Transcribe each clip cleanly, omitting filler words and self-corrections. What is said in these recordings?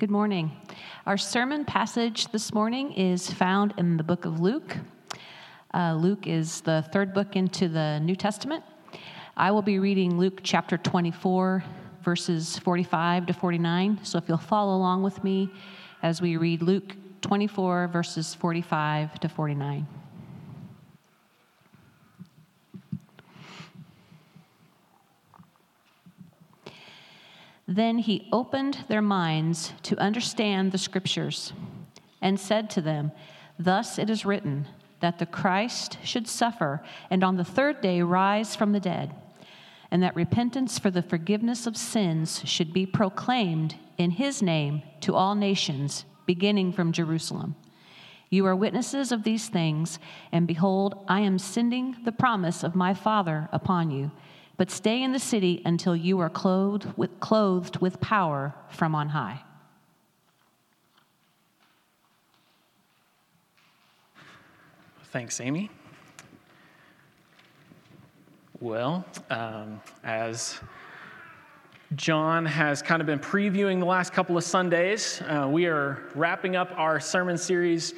Good morning. Our sermon passage this morning is found in the book of Luke. Luke is the third book into the New Testament. I will be reading Luke chapter 24, verses 45 to 49. So if you'll follow along with me as we read Luke 24, verses 45 to 49. Then he opened their minds to understand the Scriptures and said to them, "Thus it is written, that the Christ should suffer and on the third day rise from the dead, and that repentance for the forgiveness of sins should be proclaimed in his name to all nations, beginning from Jerusalem. You are witnesses of these things, and behold, I am sending the promise of my Father upon you. But stay in the city until you are clothed with power from on high." Thanks, Amy. Well, as John has kind of been previewing the last couple of Sundays, we are wrapping up our sermon series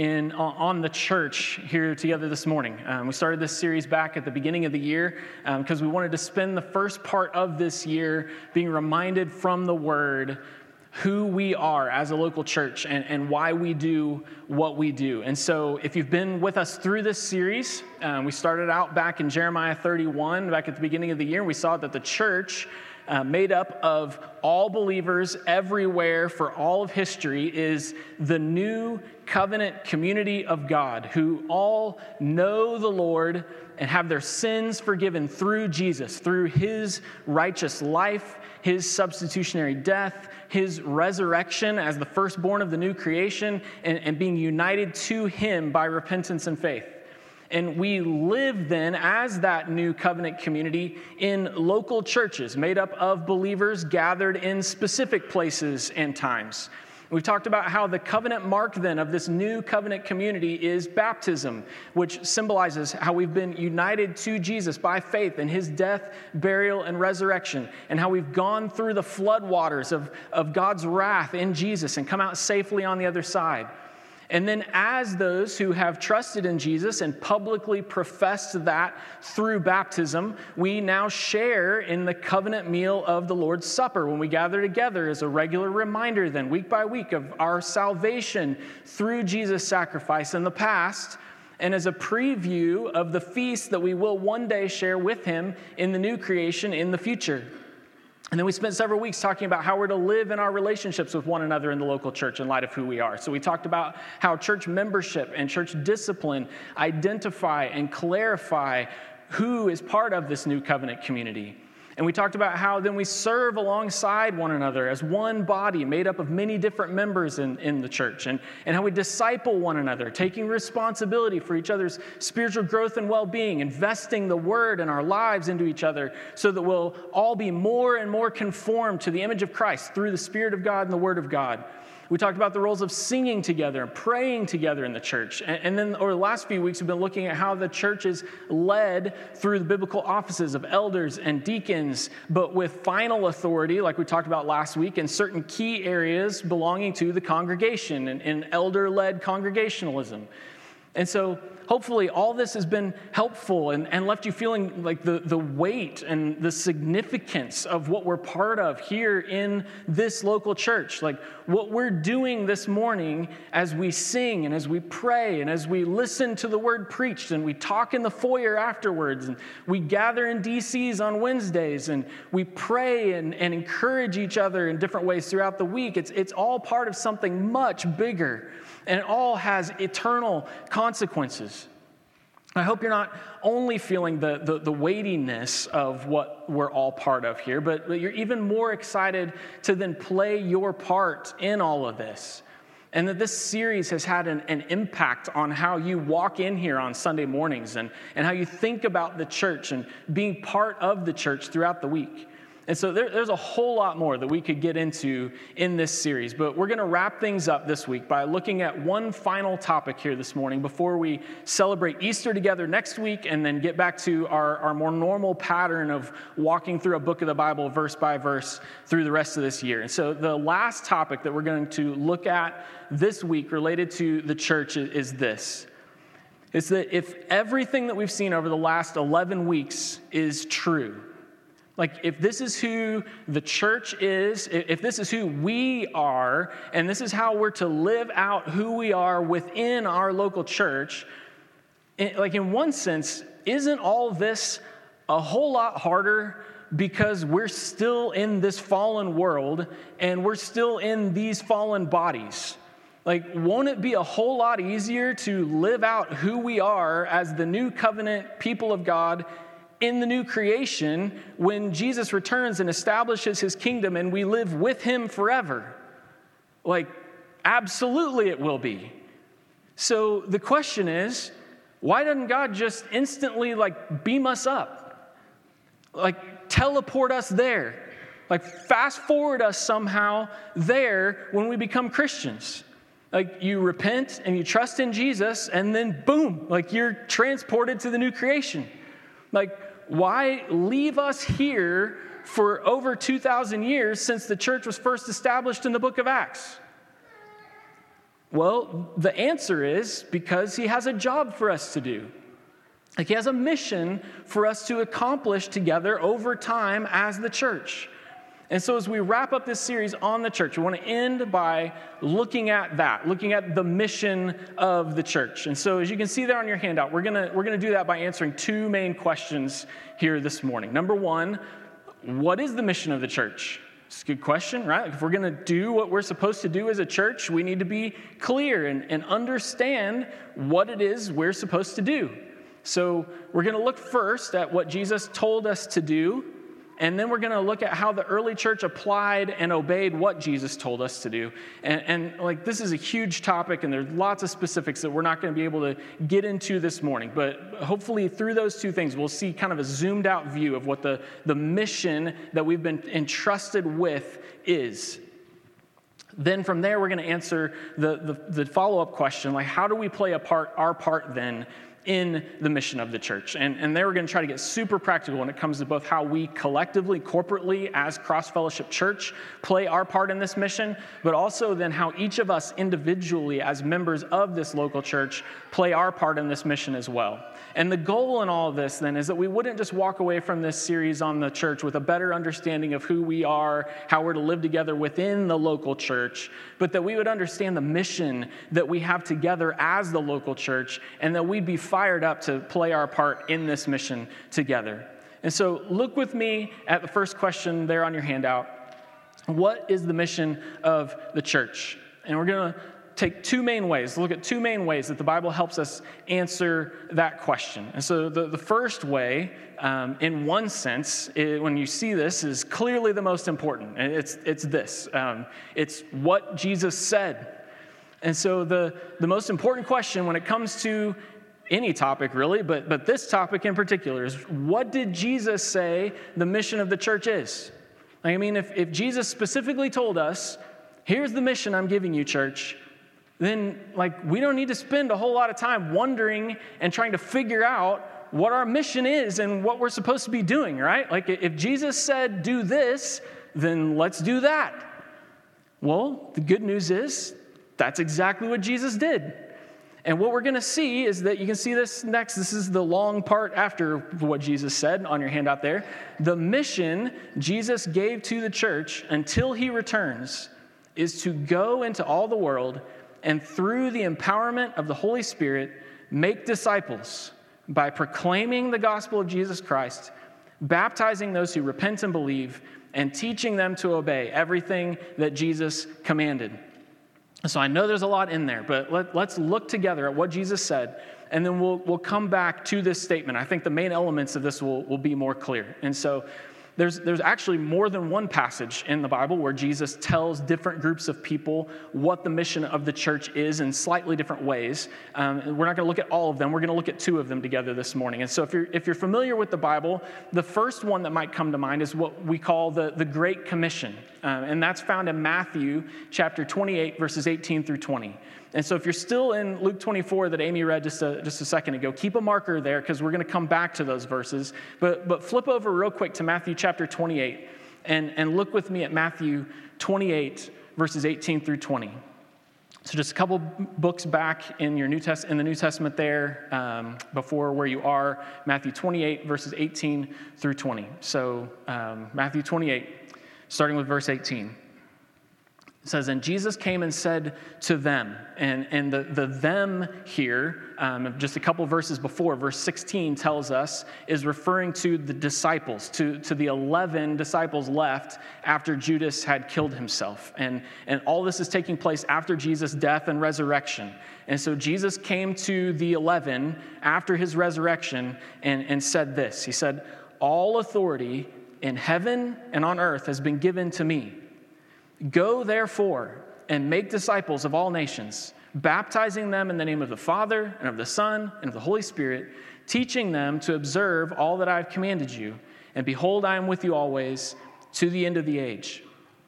on the church here together this morning. We started this series back at the beginning of the year because we wanted to spend the first part of this year being reminded from the Word who we are as a local church and why we do what we do. And so if you've been with us through this series, we started out back in Jeremiah 31, back at the beginning of the year, and we saw that the church made up of all believers everywhere for all of history is the new covenant community of God who all know the Lord and have their sins forgiven through Jesus, through his righteous life, his substitutionary death, his resurrection as the firstborn of the new creation, and being united to him by repentance and faith. And we live then as that new covenant community in local churches made up of believers gathered in specific places and times. We've talked about how the covenant mark then of this new covenant community is baptism, which symbolizes how we've been united to Jesus by faith in his death, burial, and resurrection, and how we've gone through the floodwaters of God's wrath in Jesus and come out safely on the other side. And then as those who have trusted in Jesus and publicly professed that through baptism, we now share in the covenant meal of the Lord's Supper when we gather together as a regular reminder then, week by week, of our salvation through Jesus' sacrifice in the past, and as a preview of the feast that we will one day share with him in the new creation in the future. And then we spent several weeks talking about how we're to live in our relationships with one another in the local church in light of who we are. So we talked about how church membership and church discipline identify and clarify who is part of this new covenant community. And we talked about how then we serve alongside one another as one body made up of many different members in the church, and how we disciple one another, taking responsibility for each other's spiritual growth and well-being, investing the word and our lives into each other so that we'll all be more and more conformed to the image of Christ through the Spirit of God and the Word of God. We talked about the roles of singing together and praying together in the church. And then over the last few weeks, we've been looking at how the church is led through the biblical offices of elders and deacons, but with final authority, like we talked about last week, in certain key areas belonging to the congregation and elder-led congregationalism. And so hopefully all this has been helpful and left you feeling like the weight and the significance of what we're part of here in this local church. Like what we're doing this morning as we sing and as we pray and as we listen to the word preached and we talk in the foyer afterwards and we gather in DCs on Wednesdays and we pray and encourage each other in different ways throughout the week. It's all part of something much bigger. And it all has eternal consequences. I hope you're not only feeling the weightiness of what we're all part of here, but you're even more excited to then play your part in all of this. And that this series has had an impact on how you walk in here on Sunday mornings and how you think about the church and being part of the church throughout the week. And so there's a whole lot more that we could get into in this series, but we're going to wrap things up this week by looking at one final topic here this morning before we celebrate Easter together next week and then get back to our more normal pattern of walking through a book of the Bible verse by verse through the rest of this year. And so the last topic that we're going to look at this week related to the church is this. It's that if everything that we've seen over the last 11 weeks is true, like if this is who the church is, if this is who we are, and this is how we're to live out who we are within our local church, like in one sense, isn't all this a whole lot harder because we're still in this fallen world and we're still in these fallen bodies? Like, won't it be a whole lot easier to live out who we are as the new covenant people of God in the new creation when Jesus returns and establishes his kingdom and we live with him forever? Like, absolutely it will be. So the question is, why doesn't God just instantly beam us up? Teleport us there. Fast forward us somehow there when we become Christians. You repent and you trust in Jesus and then boom, you're transported to the new creation. Why leave us here for over 2,000 years since the church was first established in the book of Acts? Well, the answer is because he has a job for us to do. He has a mission for us to accomplish together over time as the church. And so as we wrap up this series on the church, we want to end by looking at the mission of the church. And so as you can see there on your handout, we're gonna do that by answering two main questions here this morning. Number one, what is the mission of the church? It's a good question, right? If we're going to do what we're supposed to do as a church, we need to be clear and understand what it is we're supposed to do. So we're going to look first at what Jesus told us to do, and then we're going to look at how the early church applied and obeyed what Jesus told us to do. And this is a huge topic, and there's lots of specifics that we're not going to be able to get into this morning. But hopefully through those two things, we'll see kind of a zoomed out view of what the mission that we've been entrusted with is. Then from there, we're going to answer the follow-up question, how do we play our part then in the mission of the church? And there we're going to try to get super practical when it comes to both how we collectively, corporately, as Cross Fellowship Church, play our part in this mission, but also then how each of us individually as members of this local church play our part in this mission as well. And the goal in all of this then is that we wouldn't just walk away from this series on the church with a better understanding of who we are, how we're to live together within the local church, but that we would understand the mission that we have together as the local church, and that we'd be fired up to play our part in this mission together. And so look with me at the first question there on your handout. What is the mission of the church? And we're going to take look at two main ways that the Bible helps us answer that question. And so the first way, in one sense, when you see this, is clearly the most important. And it's this. It's what Jesus said. And so the most important question when it comes to any topic really, but this topic in particular is, what did Jesus say the mission of the church is? If Jesus specifically told us, here's the mission I'm giving you, church, then we don't need to spend a whole lot of time wondering and trying to figure out what our mission is and what we're supposed to be doing, right? If Jesus said do this, then let's do that. Well, the good news is that's exactly what Jesus did. And what we're going to see is that you can see this next. This is the long part after what Jesus said on your handout there. The mission Jesus gave to the church until he returns is to go into all the world and through the empowerment of the Holy Spirit, make disciples by proclaiming the gospel of Jesus Christ, baptizing those who repent and believe, and teaching them to obey everything that Jesus commanded. So I know there's a lot in there, but let's look together at what Jesus said, and then we'll come back to this statement. I think the main elements of this will be more clear. And so There's actually more than one passage in the Bible where Jesus tells different groups of people what the mission of the church is in slightly different ways. We're not going to look at all of them. We're going to look at two of them together this morning. And so if you're familiar with the Bible, the first one that might come to mind is what we call the Great Commission. And that's found in Matthew chapter 28, verses 18 through 20. And so if you're still in Luke 24 that Amy read just a second ago, keep a marker there because we're going to come back to those verses. But flip over real quick to Matthew chapter 28 and look with me at Matthew 28, verses 18 through 20. So just a couple books back in your in the New Testament there, before where you are, Matthew 28, verses 18 through 20. So Matthew 28, starting with verse 18. It says, and Jesus came and said to them, and the them here, just a couple verses before, verse 16 tells us, is referring to the disciples, to the 11 disciples left after Judas had killed himself. And all this is taking place after Jesus' death and resurrection. And so Jesus came to the 11 after his resurrection and said this. He said, all authority in heaven and on earth has been given to me. Go, therefore, and make disciples of all nations, baptizing them in the name of the Father and of the Son and of the Holy Spirit, teaching them to observe all that I have commanded you. And behold, I am with you always to the end of the age.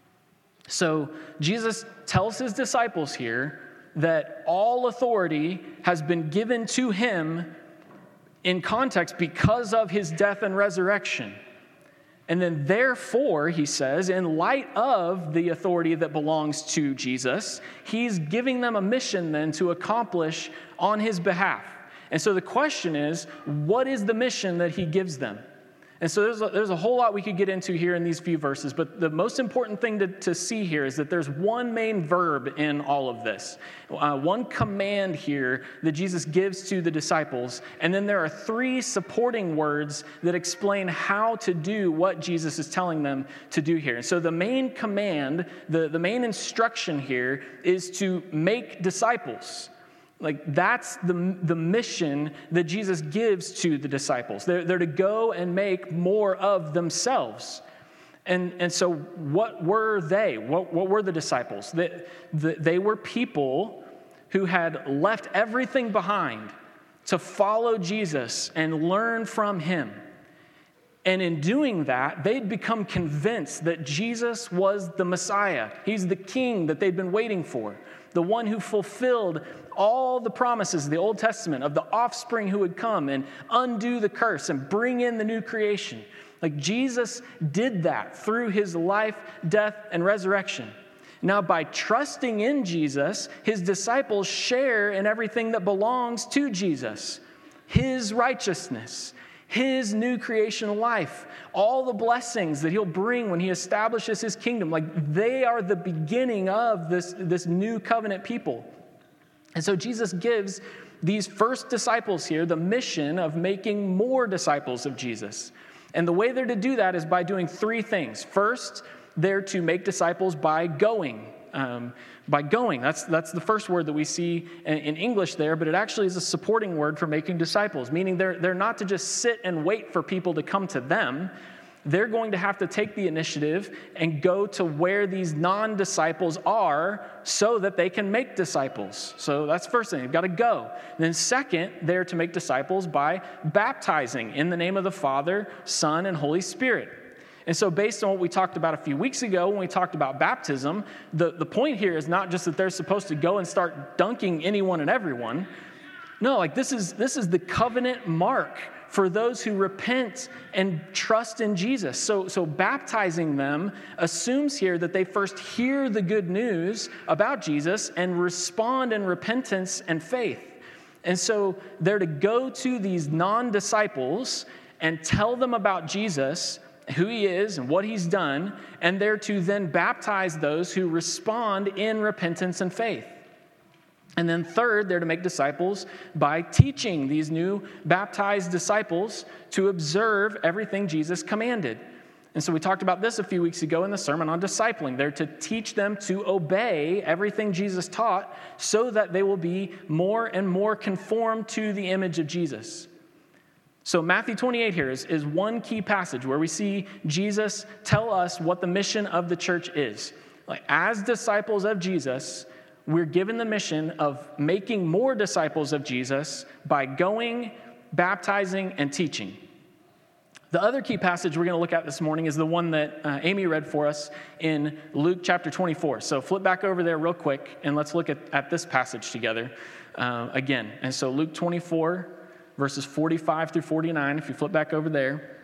So Jesus tells his disciples here that all authority has been given to him in context because of his death and resurrection. And then therefore, he says, in light of the authority that belongs to Jesus, he's giving them a mission then to accomplish on his behalf. And so the question is, what is the mission that he gives them? And so there's a whole lot we could get into here in these few verses, but the most important thing to see here is that there's one main verb in all of this, one command here that Jesus gives to the disciples, and then there are three supporting words that explain how to do what Jesus is telling them to do here. And so the main command, the main instruction here is to make disciples. Like that's the mission that Jesus gives to the disciples. They're to go and make more of themselves. And so what were they? What were the disciples? They were people who had left everything behind to follow Jesus and learn from him. And in doing that, they'd become convinced that Jesus was the Messiah. He's the king that they'd been waiting for, the one who fulfilled all the promises of the Old Testament of the offspring who would come and undo the curse and bring in the new creation. Like Jesus did that through his life, death, and resurrection. Now, by trusting in Jesus, his disciples share in everything that belongs to Jesus, his righteousness, his new creation life, all the blessings that he'll bring when he establishes his kingdom. Like they are the beginning of this new covenant people. And so Jesus gives these first disciples here the mission of making more disciples of Jesus. And the way they're to do that is by doing three things. First, they're to make disciples by going. That's the first word that we see in English there, but it actually is a supporting word for making disciples, meaning they're not to just sit and wait for people to come to them. They're going to have to take the initiative and go to where these non-disciples are so that they can make disciples. So that's the first thing. They've got to go. And then second, they're to make disciples by baptizing in the name of the Father, Son, and Holy Spirit. And so based on what we talked about a few weeks ago when we talked about baptism, the point here is not just that they're supposed to go and start dunking anyone and everyone. No, like this is the covenant mark for those who repent and trust in Jesus. So baptizing them assumes here that they first hear the good news about Jesus and respond in repentance and faith. And so they're to go to these non-disciples and tell them about Jesus, who he is and what he's done, and they're to then baptize those who respond in repentance and faith. And then third, they're to make disciples by teaching these new baptized disciples to observe everything Jesus commanded. And so we talked about this a few weeks ago in the sermon on discipling. They're to teach them to obey everything Jesus taught so that they will be more and more conformed to the image of Jesus. So Matthew 28 here is one key passage where we see Jesus tell us what the mission of the church is. Like, as disciples of Jesus, we're given the mission of making more disciples of Jesus by going, baptizing, and teaching. The other key passage we're going to look at this morning is the one that Amy read for us in Luke chapter 24. So flip back over there real quick, and let's look at this passage together again. And so Luke 24, verses 45 through 49, if you flip back over there.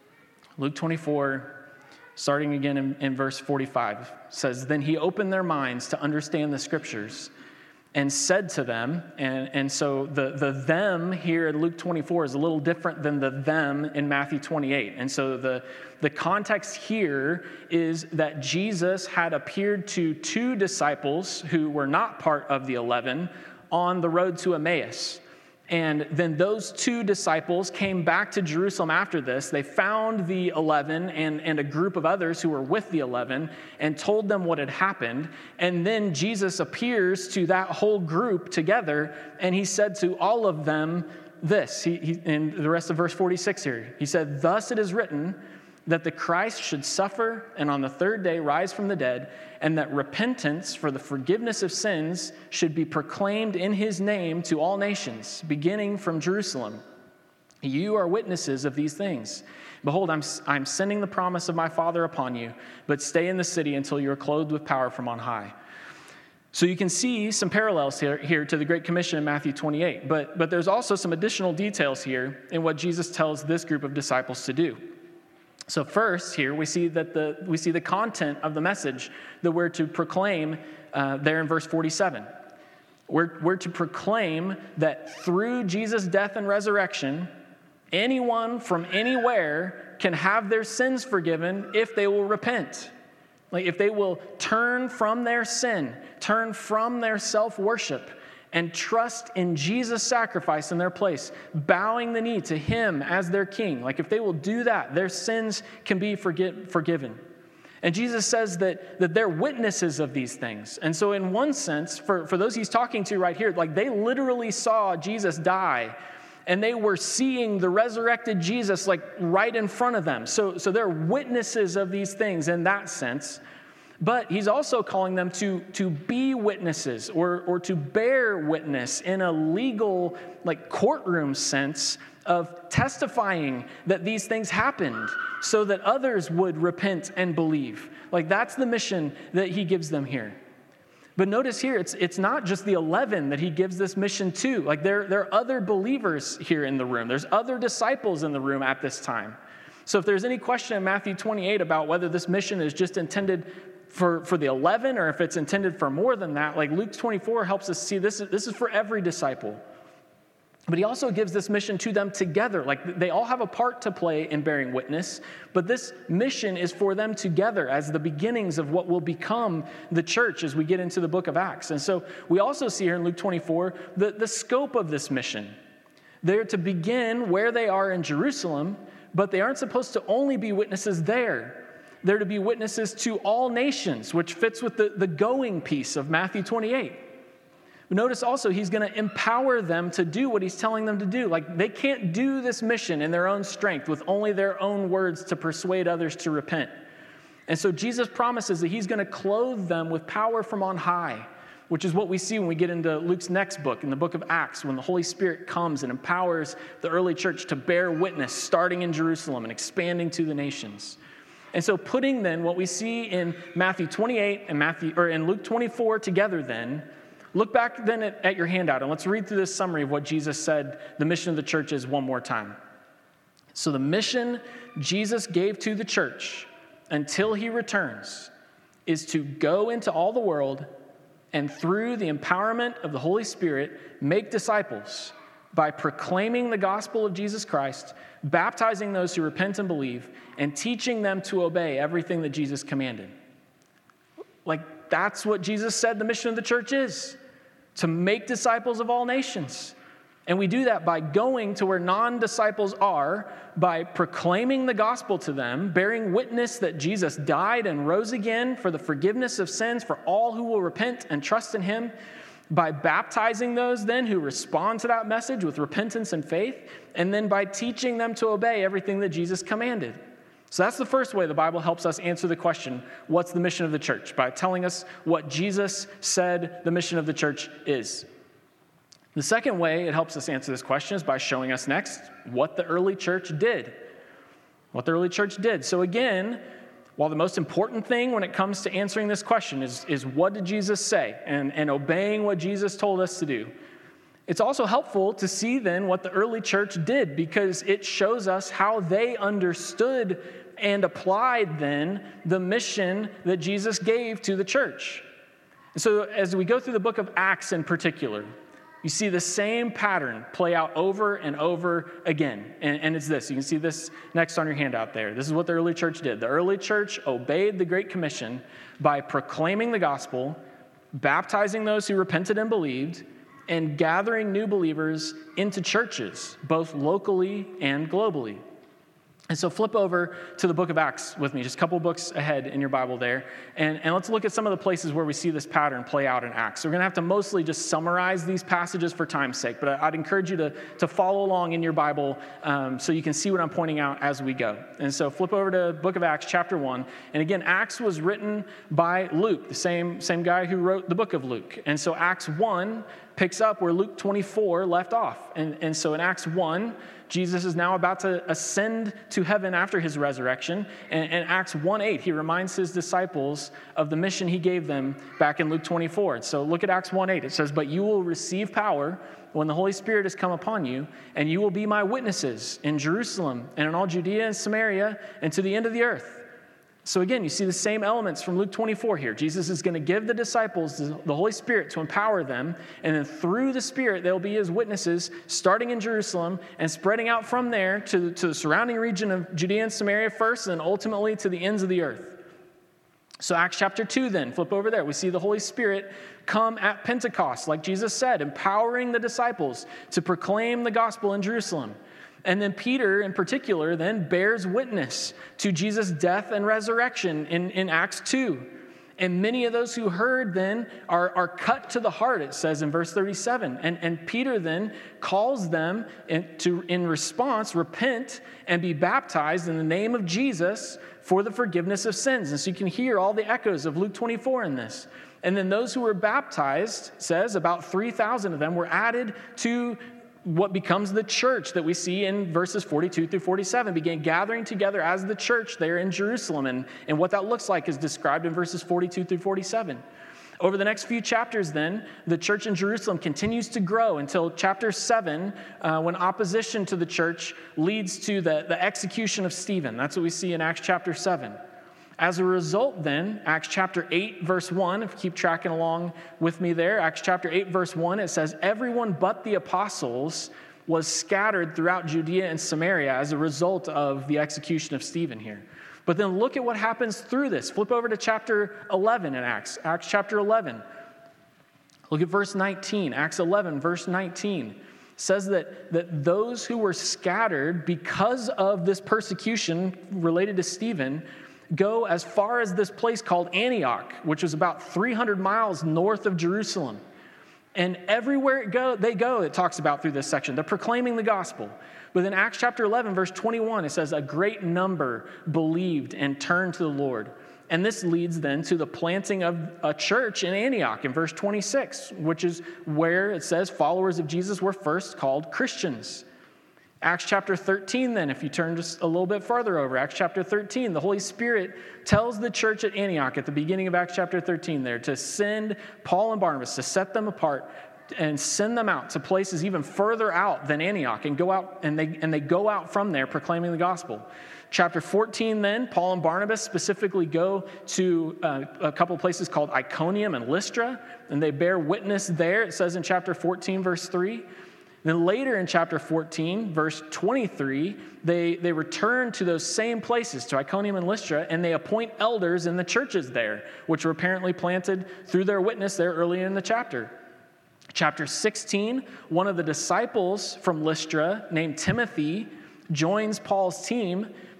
Luke 24, starting again in verse 45, says, "Then he opened their minds to understand the scriptures and said to them," and so the them here in Luke 24 is a little different than the them in Matthew 28. And so the context here is that Jesus had appeared to two disciples who were not part of the 11 on the road to Emmaus. And then those two disciples came back to Jerusalem after this. They found the 11 and a group of others who were with the 11 and told them what had happened. And then Jesus appears to that whole group together, and he said to all of them this. In the rest of verse 46 here, he said, "Thus it is written that the Christ should suffer and on the third day rise from the dead, and that repentance for the forgiveness of sins should be proclaimed in his name to all nations, beginning from Jerusalem. You are witnesses of these things. Behold, I'm sending the promise of my Father upon you, but stay in the city until you are clothed with power from on high." So you can see some parallels here to the Great Commission in Matthew 28, but there's also some additional details here in what Jesus tells this group of disciples to do. So first here, we see the content of the message that we're to proclaim there in verse 47. We're to proclaim that through Jesus' death and resurrection, anyone from anywhere can have their sins forgiven if they will repent. Like, if they will turn from their sin, turn from their self-worship, and trust in Jesus' sacrifice in their place, bowing the knee to him as their king. Like, if they will do that, their sins can be forgiven. And Jesus says that they're witnesses of these things. And so in one sense, for those he's talking to right here, like, they literally saw Jesus die, and they were seeing the resurrected Jesus like right in front of them. So they're witnesses of these things in that sense. But he's also calling them to be witnesses or to bear witness in a legal, like, courtroom sense of testifying that these things happened so that others would repent and believe. Like, that's the mission that he gives them here. But notice here, it's not just the 11 that he gives this mission to. Like, there are other believers here in the room. There's other disciples in the room at this time. So if there's any question in Matthew 28 about whether this mission is just intended for the 11 or if it's intended for more than that, like, Luke 24 helps us see this is for every disciple. But he also gives this mission to them together. Like, they all have a part to play in bearing witness, but this mission is for them together as the beginnings of what will become the church as we get into the book of Acts. And so we also see here in Luke 24 the scope of this mission. They're to begin where they are in Jerusalem, but they aren't supposed to only be witnesses there. They're to be witnesses to all nations, which fits with the going piece of Matthew 28. Notice also he's going to empower them to do what he's telling them to do. Like, they can't do this mission in their own strength with only their own words to persuade others to repent. And so Jesus promises that he's going to clothe them with power from on high, which is what we see when we get into Luke's next book, in the book of Acts, when the Holy Spirit comes and empowers the early church to bear witness, starting in Jerusalem and expanding to the nations. And so putting then what we see in Matthew 28 and in Luke 24 together then, look back then at your handout, and let's read through this summary of what Jesus said the mission of the church is one more time. So the mission Jesus gave to the church until he returns is to go into all the world and through the empowerment of the Holy Spirit, make disciples by proclaiming the gospel of Jesus Christ, baptizing those who repent and believe, and teaching them to obey everything that Jesus commanded. Like, that's what Jesus said the mission of the church is, to make disciples of all nations. And we do that by going to where non-disciples are, by proclaiming the gospel to them, bearing witness that Jesus died and rose again for the forgiveness of sins for all who will repent and trust in him, by baptizing those then who respond to that message with repentance and faith, and then by teaching them to obey everything that Jesus commanded. So that's the first way the Bible helps us answer the question, what's the mission of the church? By telling us what Jesus said the mission of the church is. The second way it helps us answer this question is by showing us next what the early church did. What the early church did. So again, while the most important thing when it comes to answering this question is what did Jesus say and obeying what Jesus told us to do, it's also helpful to see then what the early church did, because it shows us how they understood and applied then the mission that Jesus gave to the church. And so as we go through the book of Acts in particular, you see the same pattern play out over and over again. And it's this. You can see this next on your handout there. This is what the early church did. The early church obeyed the Great Commission by proclaiming the gospel, baptizing those who repented and believed, and gathering new believers into churches, both locally and globally. And so flip over to the book of Acts with me, just a couple books ahead in your Bible there. And let's look at some of the places where we see this pattern play out in Acts. So we're going to have to mostly just summarize these passages for time's sake, but I'd encourage you to follow along in your Bible so you can see what I'm pointing out as we go. And so flip over to book of Acts chapter 1. And again, Acts was written by Luke, the same guy who wrote the book of Luke. And so Acts 1 picks up where Luke 24 left off. And so in Acts 1, Jesus is now about to ascend to heaven after his resurrection. And in Acts 1:8, he reminds his disciples of the mission he gave them back in Luke 24. And so look at Acts 1:8. It says, "But you will receive power when the Holy Spirit has come upon you, and you will be my witnesses in Jerusalem and in all Judea and Samaria and to the end of the earth." So again, you see the same elements from Luke 24 here. Jesus is going to give the disciples the Holy Spirit to empower them, and then through the Spirit, they'll be his witnesses, starting in Jerusalem and spreading out from there to the surrounding region of Judea and Samaria first, and then ultimately to the ends of the earth. So Acts chapter 2 then, flip over there. We see the Holy Spirit come at Pentecost, like Jesus said, empowering the disciples to proclaim the gospel in Jerusalem. And then Peter, in particular, then bears witness to Jesus' death and resurrection in Acts 2. And many of those who heard then are cut to the heart, it says in verse 37. And Peter then calls them in response, repent and be baptized in the name of Jesus for the forgiveness of sins. And so you can hear all the echoes of Luke 24 in this. And then those who were baptized, says about 3,000 of them were added to what becomes the church that we see in verses 42 through 47, began gathering together as the church there in Jerusalem. And what that looks like is described in verses 42 through 47. Over the next few chapters then, the church in Jerusalem continues to grow until chapter 7, when opposition to the church leads to the execution of Stephen. That's what we see in Acts chapter 7. As a result then, Acts chapter 8, verse 1, if you keep tracking along with me there, Acts chapter 8, verse 1, it says, "Everyone but the apostles was scattered throughout Judea and Samaria as a result of the execution of Stephen here." But then look at what happens through this. Flip over to chapter 11 in Acts chapter 11. Look at verse 19, Acts 11, verse 19. Says that those who were scattered because of this persecution related to Stephen go as far as this place called Antioch, which was about 300 miles north of Jerusalem. And everywhere they go, it talks about through this section, they're proclaiming the gospel. But in Acts chapter 11, verse 21, it says, "A great number believed and turned to the Lord." And this leads then to the planting of a church in Antioch in verse 26, which is where it says followers of Jesus were first called Christians. Acts chapter 13 then, if you turn just a little bit farther over, Acts chapter 13, the Holy Spirit tells the church at Antioch at the beginning of Acts chapter 13 there to send Paul and Barnabas, to set them apart and send them out to places even further out than Antioch and go out, and they go out from there proclaiming the gospel. Chapter 14 then, Paul and Barnabas specifically go to a couple places called Iconium and Lystra, and they bear witness there. It says in chapter 14, verse 3. Then later in chapter 14, verse 23, they return to those same places, to Iconium and Lystra, and they appoint elders in the churches there, which were apparently planted through their witness there early in the chapter. Chapter 16, one of the disciples from Lystra named Timothy joins Paul's team,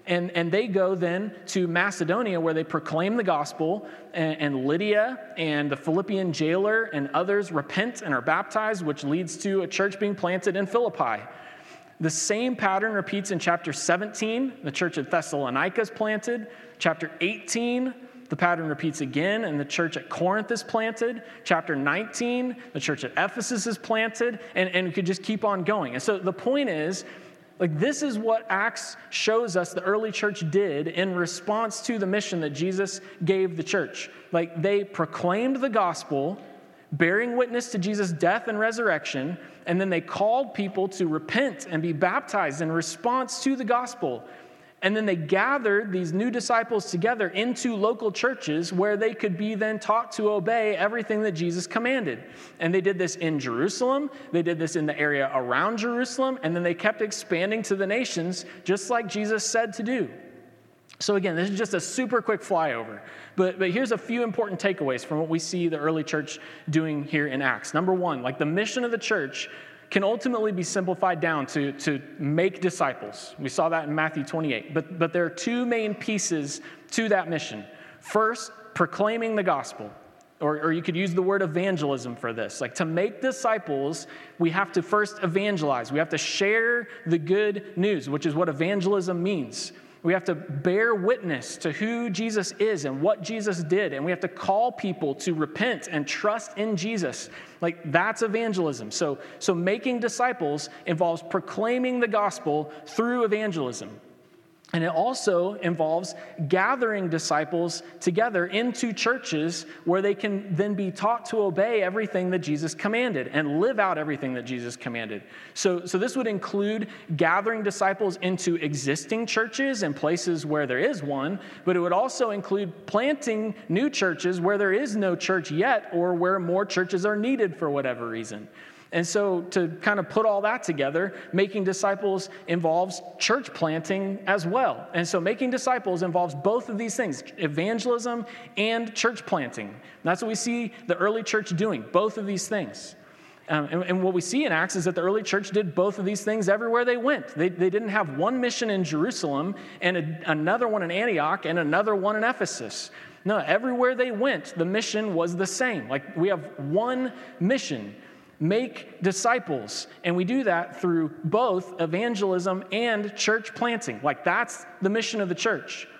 And they go then to Macedonia, where they proclaim the gospel, and Lydia and the Philippian jailer and others repent and are baptized, which leads to a church being planted in Philippi. The same pattern repeats in chapter 17. The church at Thessalonica is planted. Chapter 18, the pattern repeats again, and the church at Corinth is planted. Chapter 19, the church at Ephesus is planted, and we could just keep on going. And so the point is, this is what Acts shows us the early church did in response to the mission that Jesus gave the church. They proclaimed the gospel, bearing witness to Jesus' death and resurrection, and then they called people to repent and be baptized in response to the gospel. And then they gathered these new disciples together into local churches where they could be then taught to obey everything that Jesus commanded. And they did this in Jerusalem, they did this in the area around Jerusalem, and then they kept expanding to the nations, just like Jesus said to do. So again, this is just a super quick flyover, but here's a few important takeaways from what we see the early church doing here in Acts. Number one, the mission of the church can ultimately be simplified down to make disciples. We saw that in Matthew 28, but there are two main pieces to that mission. First, proclaiming the gospel, or you could use the word evangelism for this. To make disciples, we have to first evangelize. We have to share the good news, which is what evangelism means. We have to bear witness to who Jesus is and what Jesus did, and we have to call people to repent and trust in Jesus. That's evangelism. So making disciples involves proclaiming the gospel through evangelism. And it also involves gathering disciples together into churches where they can then be taught to obey everything that Jesus commanded and live out everything that Jesus commanded. So this would include gathering disciples into existing churches and places where there is one, but it would also include planting new churches where there is no church yet or where more churches are needed for whatever reason. And so to kind of put all that together, making disciples involves church planting as well. And so making disciples involves both of these things, evangelism and church planting. And that's what we see the early church doing, both of these things. And what we see in Acts is that the early church did both of these things everywhere they went. They didn't have one mission in Jerusalem and another one in Antioch and another one in Ephesus. No, everywhere they went, the mission was the same. We have one mission. Make disciples. And we do that through both evangelism and church planting. That's the mission of the church.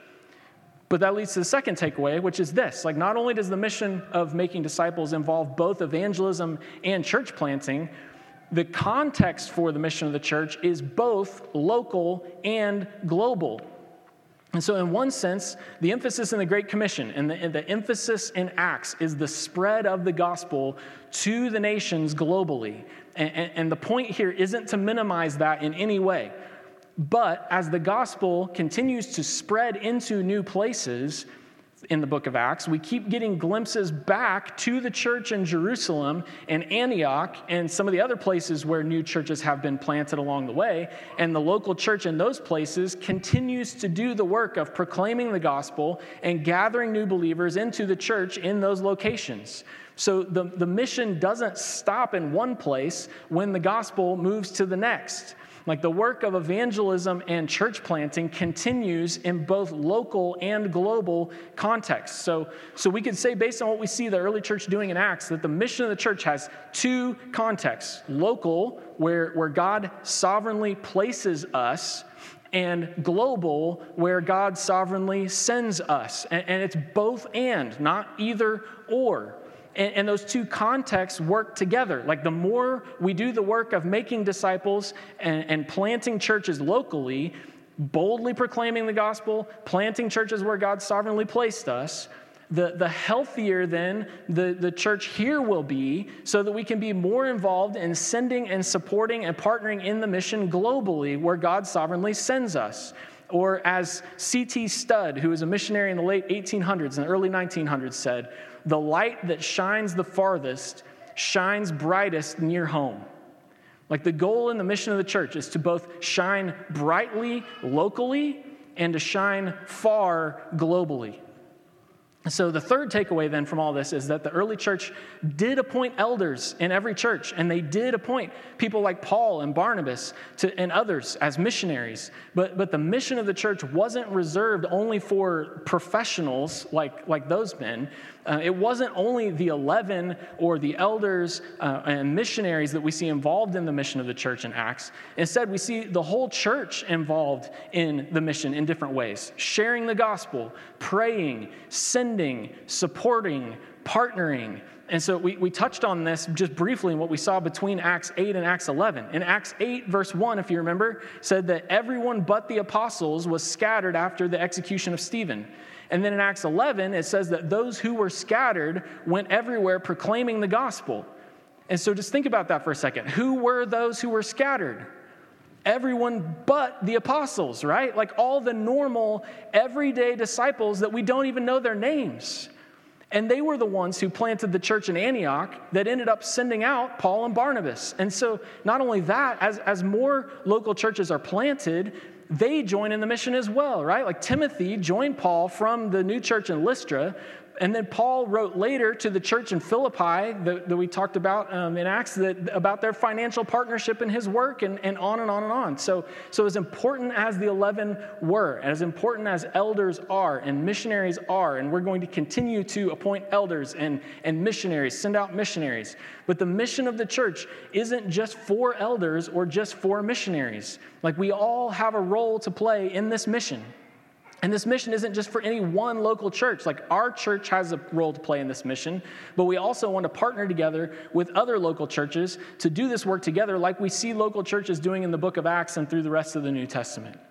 But that leads to the second takeaway, which is this. Not only does the mission of making disciples involve both evangelism and church planting, the context for the mission of the church is both local and global. And so in one sense, the emphasis in the Great Commission and the emphasis in Acts is the spread of the gospel to the nations globally. And the point here isn't to minimize that in any way. But as the gospel continues to spread into new places in the book of Acts, we keep getting glimpses back to the church in Jerusalem and Antioch and some of the other places where new churches have been planted along the way. And the local church in those places continues to do the work of proclaiming the gospel and gathering new believers into the church in those locations. So the mission doesn't stop in one place when the gospel moves to the next. The work of evangelism and church planting continues in both local and global contexts. So we could say, based on what we see the early church doing in Acts, that the mission of the church has two contexts. Local, where God sovereignly places us, and global, where God sovereignly sends us. And it's both and, not either or. And those two contexts work together. The more we do the work of making disciples and planting churches locally, boldly proclaiming the gospel, planting churches where God sovereignly placed us, the healthier then the church here will be, so that we can be more involved in sending and supporting and partnering in the mission globally where God sovereignly sends us. Or as C.T. Studd, who was a missionary in the late 1800s and early 1900s, said, "The light that shines the farthest shines brightest near home." The goal in the mission of the church is to both shine brightly locally and to shine far globally. So the third takeaway then from all this is that the early church did appoint elders in every church, and they did appoint people like Paul and Barnabas and others as missionaries. But the mission of the church wasn't reserved only for professionals like those men. It wasn't only the 11 or the elders and missionaries that we see involved in the mission of the church in Acts. Instead, we see the whole church involved in the mission in different ways, sharing the gospel, praying, sending, supporting, partnering. And so we touched on this just briefly in what we saw between Acts 8 and Acts 11. In Acts 8, verse 1, if you remember, said that everyone but the apostles was scattered after the execution of Stephen. And then in Acts 11, it says that those who were scattered went everywhere proclaiming the gospel. And so just think about that for a second. Who were those who were scattered? Everyone but the apostles, right? Like all the normal, everyday disciples that we don't even know their names. And they were the ones who planted the church in Antioch that ended up sending out Paul and Barnabas. And so not only that, as more local churches are planted, they join in the mission as well, right? Like Timothy joined Paul from the new church in Lystra, and then Paul wrote later to the church in Philippi that we talked about in Acts about their financial partnership in his work and on and on and on. So as important as the 11 were, as important as elders are and missionaries are, and we're going to continue to appoint elders and missionaries, send out missionaries. But the mission of the church isn't just for elders or just for missionaries. Like we all have a role to play in this mission. And this mission isn't just for any one local church. Like our church has a role to play in this mission, but we also want to partner together with other local churches to do this work together like we see local churches doing in the book of Acts and through the rest of the New Testament.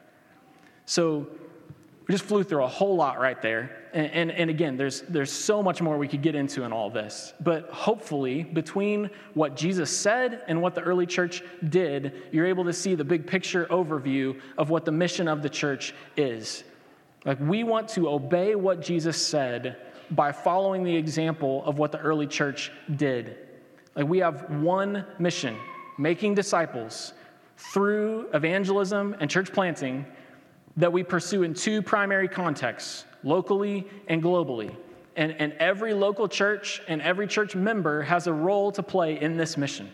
So we just flew through a whole lot right there. And again, there's so much more we could get into in all this. But hopefully, between what Jesus said and what the early church did, you're able to see the big picture overview of what the mission of the church is. Like we want to obey what Jesus said by following the example of what the early church did. Like we have one mission, making disciples through evangelism and church planting that we pursue in two primary contexts, locally and globally. And every local church and every church member has a role to play in this mission.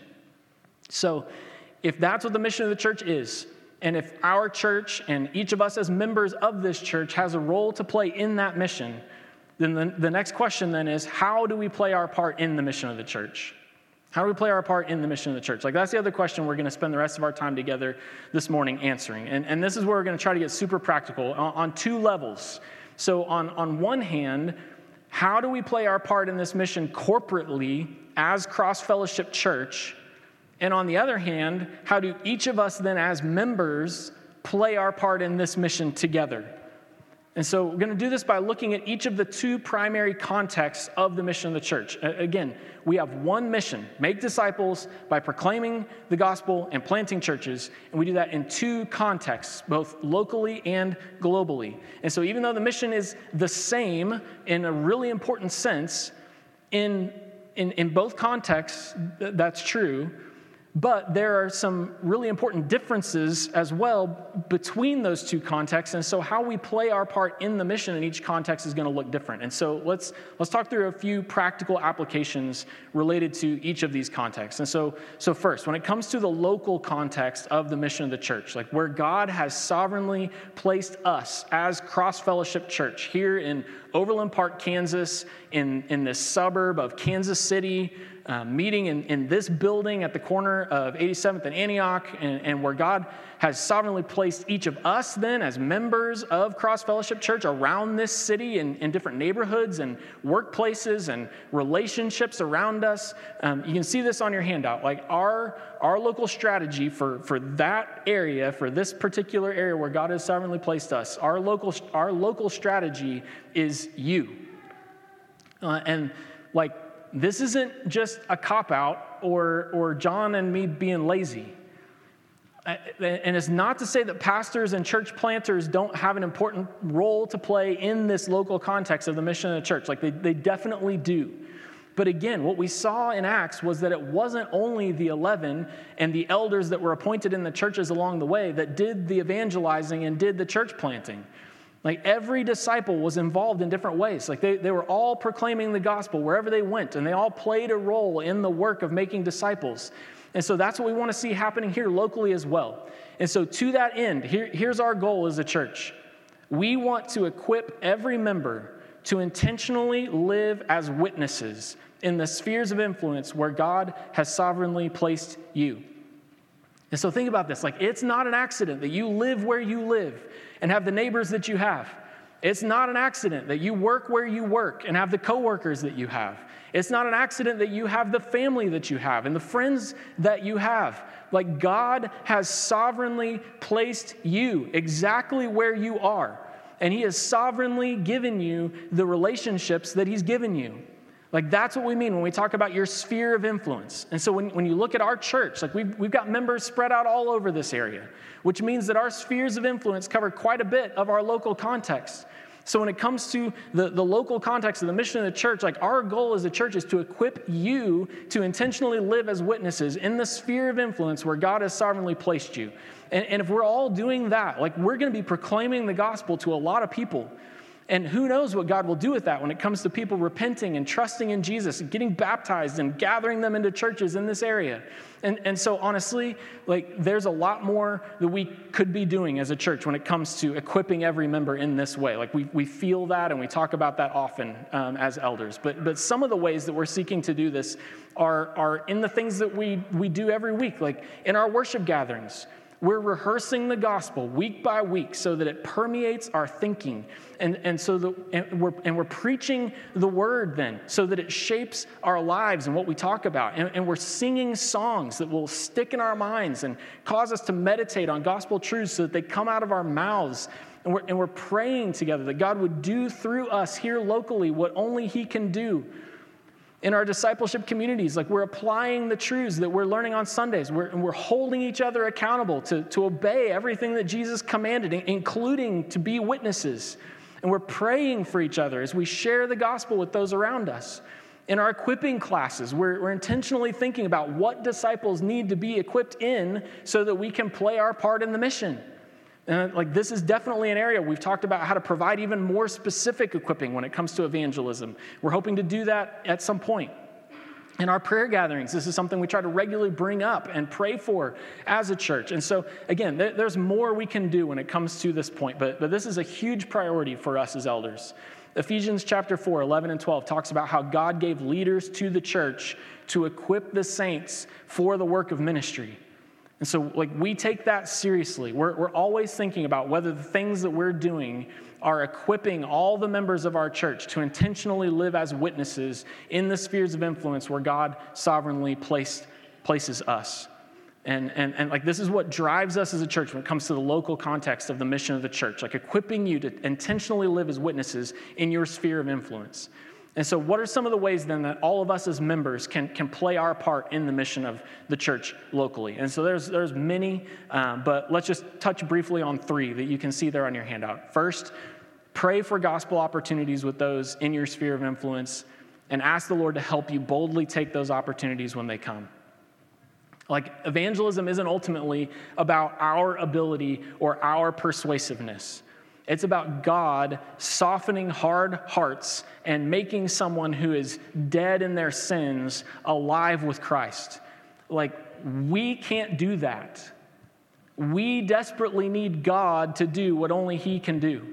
So if that's what the mission of the church is, and if our church and each of us as members of this church has a role to play in that mission, then the next question then is, how do we play our part in the mission of the church? How do we play our part in the mission of the church? Like that's the other question we're going to spend the rest of our time together this morning answering. And this is where we're going to try to get super practical on two levels. So on one hand, how do we play our part in this mission corporately as Cross Fellowship Church? And on the other hand, how do each of us then as members play our part in this mission together? And so we're going to do this by looking at each of the two primary contexts of the mission of the church. Again, we have one mission, make disciples by proclaiming the gospel and planting churches. And we do that in two contexts, both locally and globally. And so even though the mission is the same in a really important sense, in both contexts, that's true. But there are some really important differences as well between those two contexts. And so how we play our part in the mission in each context is going to look different. And so let's talk through a few practical applications related to each of these contexts. And so first, when it comes to the local context of the mission of the church, like where God has sovereignly placed us as Cross Fellowship Church here in Overland Park, Kansas, in this suburb of Kansas City, meeting in this building at the corner of 87th and Antioch, and where God has sovereignly placed each of us then as members of Cross Fellowship Church around this city in different neighborhoods and workplaces and relationships around us. You can see this on your handout. Like our local strategy for that area, for this particular area where God has sovereignly placed us, our local strategy is you. And like, this isn't just a cop-out or John and me being lazy. And it's not to say that pastors and church planters don't have an important role to play in this local context of the mission of the church. Like they definitely do. But again, what we saw in Acts was that it wasn't only the 11 and the elders that were appointed in the churches along the way that did the evangelizing and did the church planting. Like every disciple was involved in different ways. Like they were all proclaiming the gospel wherever they went, and they all played a role in the work of making disciples. And so that's what we want to see happening here locally as well. And so to that end, here's our goal as a church. We want to equip every member to intentionally live as witnesses in the spheres of influence where God has sovereignly placed you. And so think about this. Like, it's not an accident that you live where you live and have the neighbors that you have. It's not an accident that you work where you work and have the coworkers that you have. It's not an accident that you have the family that you have and the friends that you have. Like, God has sovereignly placed you exactly where you are. And he has sovereignly given you the relationships that he's given you. Like, that's what we mean when we talk about your sphere of influence. And so when you look at our church, like we've got members spread out all over this area, which means that our spheres of influence cover quite a bit of our local context. So when it comes to the local context of the mission of the church, like our goal as a church is to equip you to intentionally live as witnesses in the sphere of influence where God has sovereignly placed you. And if we're all doing that, like we're going to be proclaiming the gospel to a lot of people. And who knows what God will do with that when it comes to people repenting and trusting in Jesus and getting baptized and gathering them into churches in this area. And so honestly, like there's a lot more that we could be doing as a church when it comes to equipping every member in this way. Like we feel that and we talk about that often as elders. But some of the ways that we're seeking to do this are in the things that we do every week, like in our worship gatherings. We're rehearsing the gospel week by week so that it permeates our thinking, and we're preaching the word then so that it shapes our lives and what we talk about, and we're singing songs that will stick in our minds and cause us to meditate on gospel truths so that they come out of our mouths, and we're praying together that God would do through us here locally what only he can do. In our discipleship communities, like we're applying the truths that we're learning on Sundays. We're holding each other accountable to obey everything that Jesus commanded, including to be witnesses. And we're praying for each other as we share the gospel with those around us. In our equipping classes, we're intentionally thinking about what disciples need to be equipped in so that we can play our part in the mission. And like this is definitely an area we've talked about how to provide even more specific equipping when it comes to evangelism. We're hoping to do that at some point. In our prayer gatherings, this is something we try to regularly bring up and pray for as a church. And so, again, there's more we can do when it comes to this point, but this is a huge priority for us as elders. Ephesians chapter 4, 11 and 12 talks about how God gave leaders to the church to equip the saints for the work of ministry. And so, like, we take that seriously. We're always thinking about whether the things that we're doing are equipping all the members of our church to intentionally live as witnesses in the spheres of influence where God sovereignly places us. And like, this is what drives us as a church when it comes to the local context of the mission of the church, like equipping you to intentionally live as witnesses in your sphere of influence. And so what are some of the ways then that all of us as members can play our part in the mission of the church locally? And so there's many, but let's just touch briefly on 3 that you can see there on your handout. First, pray for gospel opportunities with those in your sphere of influence and ask the Lord to help you boldly take those opportunities when they come. Like, evangelism isn't ultimately about our ability or our persuasiveness. It's about God softening hard hearts and making someone who is dead in their sins alive with Christ. Like, we can't do that. We desperately need God to do what only he can do.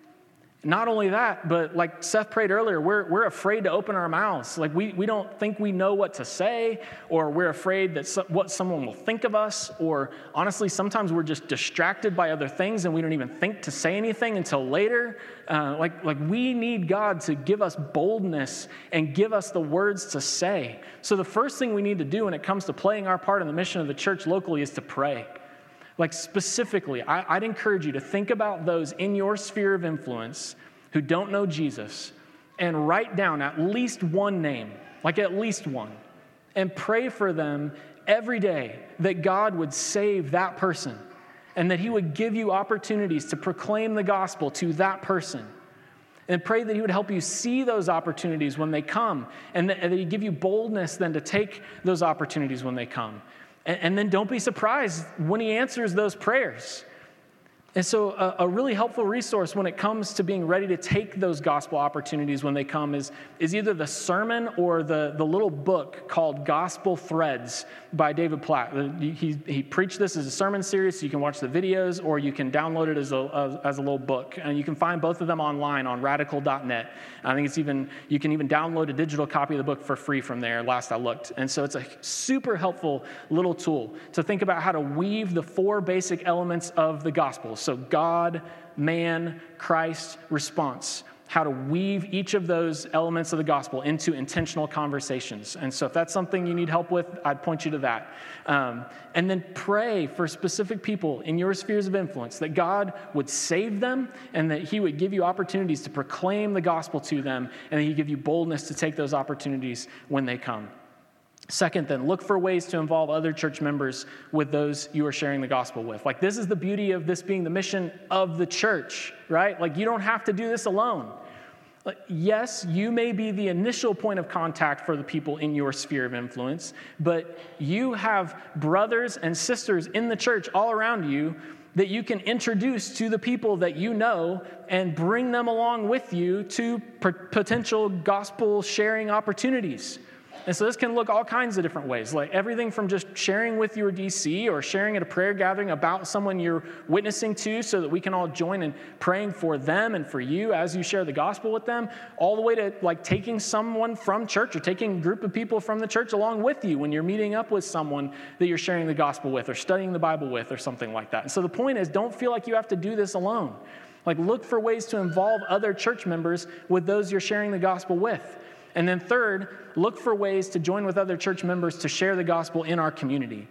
Not only that, but like Seth prayed earlier, we're afraid to open our mouths. Like we don't think we know what to say, or we're afraid that what someone will think of us, or honestly, sometimes we're just distracted by other things and we don't even think to say anything until later. Like we need God to give us boldness and give us the words to say. So the first thing we need to do when it comes to playing our part in the mission of the church locally is to pray. Like specifically, I'd encourage you to think about those in your sphere of influence who don't know Jesus and write down at least one name, like at least one, and pray for them every day that God would save that person and that he would give you opportunities to proclaim the gospel to that person. And pray that he would help you see those opportunities when they come and that he'd give you boldness then to take those opportunities when they come. And then don't be surprised when he answers those prayers. And so a really helpful resource when it comes to being ready to take those gospel opportunities when they come is either the sermon or the little book called Gospel Threads by David Platt. He preached this as a sermon series, so you can watch the videos, or you can download it as a little book. And you can find both of them online on radical.net. I think you can even download a digital copy of the book for free from there, last I looked. And so it's a super helpful little tool to think about how to weave the 4 basic elements of the gospel. So God, man, Christ, response. How to weave each of those elements of the gospel into intentional conversations. And so if that's something you need help with, I'd point you to that. And then pray for specific people in your spheres of influence, that God would save them and that he would give you opportunities to proclaim the gospel to them, and that he'd give you boldness to take those opportunities when they come. Second, then, look for ways to involve other church members with those you are sharing the gospel with. Like, this is the beauty of this being the mission of the church, right? Like, you don't have to do this alone. Like, yes, you may be the initial point of contact for the people in your sphere of influence, but you have brothers and sisters in the church all around you that you can introduce to the people that you know and bring them along with you to potential gospel sharing opportunities. And so this can look all kinds of different ways, like everything from just sharing with your DC or sharing at a prayer gathering about someone you're witnessing to so that we can all join in praying for them and for you as you share the gospel with them, all the way to like taking someone from church or taking a group of people from the church along with you when you're meeting up with someone that you're sharing the gospel with or studying the Bible with or something like that. And so the point is, don't feel like you have to do this alone. Like, look for ways to involve other church members with those you're sharing the gospel with. And then third, look for ways to join with other church members to share the gospel in our community.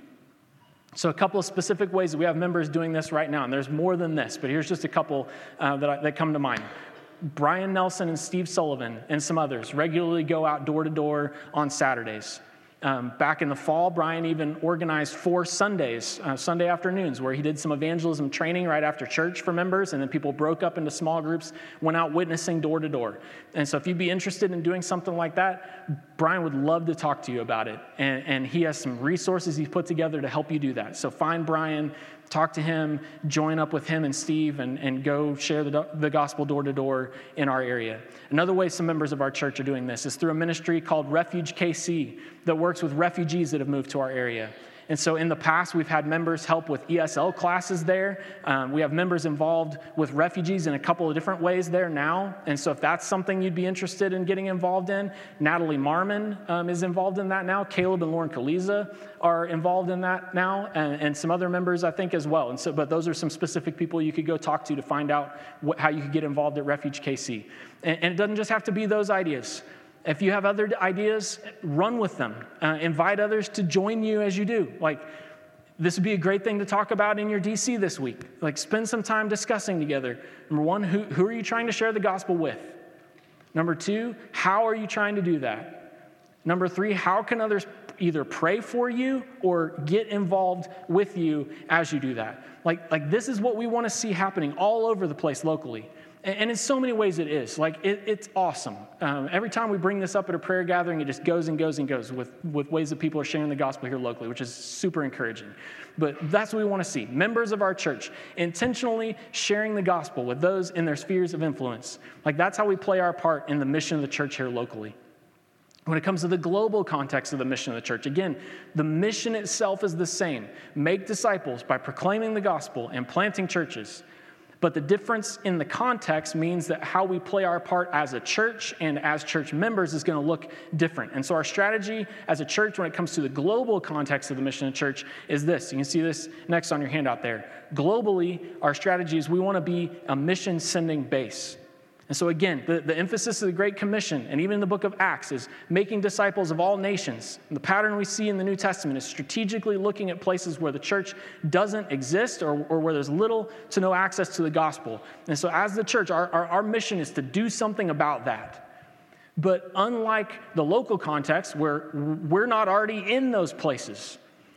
So a couple of specific ways that we have members doing this right now, and there's more than this, but here's just a couple that come to mind. Brian Nelson and Steve Sullivan and some others regularly go out door to door on Saturdays. Back in the fall, Brian even organized 4 Sundays, Sunday afternoons, where he did some evangelism training right after church for members, and then people broke up into small groups, went out witnessing door to door. And so if you'd be interested in doing something like that, Brian would love to talk to you about it. And he has some resources he's put together to help you do that. So find Brian, talk to him, join up with him and Steve, and go share the gospel door to door in our area. Another way some members of our church are doing this is through a ministry called Refuge KC that works with refugees that have moved to our area. And so in the past, we've had members help with ESL classes there. We have members involved with refugees in a couple of different ways there now. And so if that's something you'd be interested in getting involved in, Natalie Marmon is involved in that now. Caleb and Lauren Kaliza are involved in that now, and some other members, I think, as well. And so, but those are some specific people you could go talk to find out how you could get involved at Refuge KC. And it doesn't just have to be those ideas. If you have other ideas, run with them. Invite others to join you as you do. Like, this would be a great thing to talk about in your DC this week. Like, spend some time discussing together. Number 1, who are you trying to share the gospel with? Number 2, how are you trying to do that? Number 3, how can others either pray for you or get involved with you as you do that? Like this is what we want to see happening all over the place locally. And in so many ways it is. Like, it's awesome. Every time we bring this up at a prayer gathering, it just goes and goes and goes with ways that people are sharing the gospel here locally, which is super encouraging. But that's what we want to see. Members of our church intentionally sharing the gospel with those in their spheres of influence. Like, that's how we play our part in the mission of the church here locally. When it comes to the global context of the mission of the church, again, the mission itself is the same. Make disciples by proclaiming the gospel and planting churches. But the difference in the context means that how we play our part as a church and as church members is going to look different. And so our strategy as a church when it comes to the global context of the mission of the church is this. You can see this next on your handout there. Globally, our strategy is we want to be a mission-sending base. And so again, the emphasis of the Great Commission, and even in the book of Acts, is making disciples of all nations. And the pattern we see in the New Testament is strategically looking at places where the church doesn't exist or where there's little to no access to the gospel. And so as the church, our mission is to do something about that. But unlike the local context where we're not already in those places,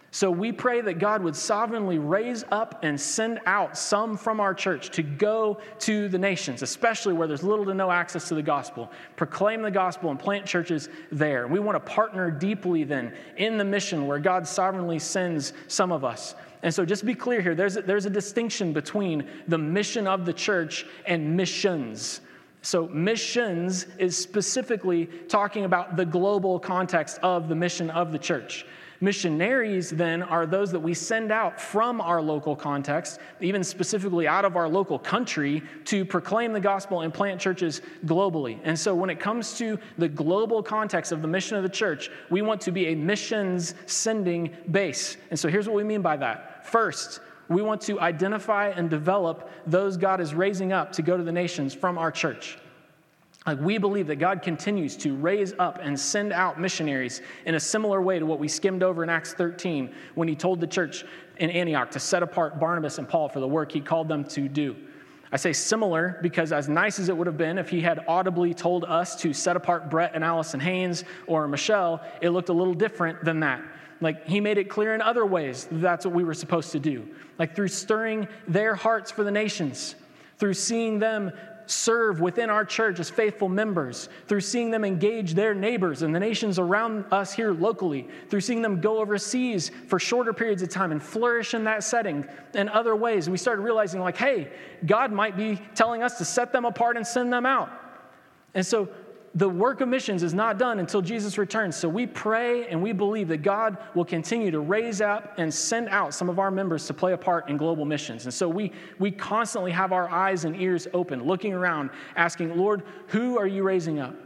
So we pray that God would sovereignly raise up and send out some from our church to go to the nations, especially where there's little to no access to the gospel. Proclaim the gospel and plant churches there. We want to partner deeply then in the mission where God sovereignly sends some of us. And so just be clear here, there's a distinction between the mission of the church and missions. So missions is specifically talking about the global context of the mission of the church. Missionaries, then, are those that we send out from our local context, even specifically out of our local country, to proclaim the gospel and plant churches globally. And so when it comes to the global context of the mission of the church, we want to be a missions sending base. And so here's what we mean by that. First, we want to identify and develop those God is raising up to go to the nations from our church. Like, we believe that God continues to raise up and send out missionaries in a similar way to what we skimmed over in Acts 13 when he told the church in Antioch to set apart Barnabas and Paul for the work he called them to do. I say similar because as nice as it would have been if he had audibly told us to set apart Brett and Allison Haynes or Michelle, it looked a little different than that. Like, he made it clear in other ways that's what we were supposed to do. Like, through stirring their hearts for the nations, through seeing them serve within our church as faithful members, through seeing them engage their neighbors and the nations around us here locally, through seeing them go overseas for shorter periods of time and flourish in that setting, and other ways. We started realizing, like, hey, God might be telling us to set them apart and send them out. And so the work of missions is not done until Jesus returns. So we pray and we believe that God will continue to raise up and send out some of our members to play a part in global missions. And so we constantly have our eyes and ears open, looking around, asking, Lord, who are you raising up?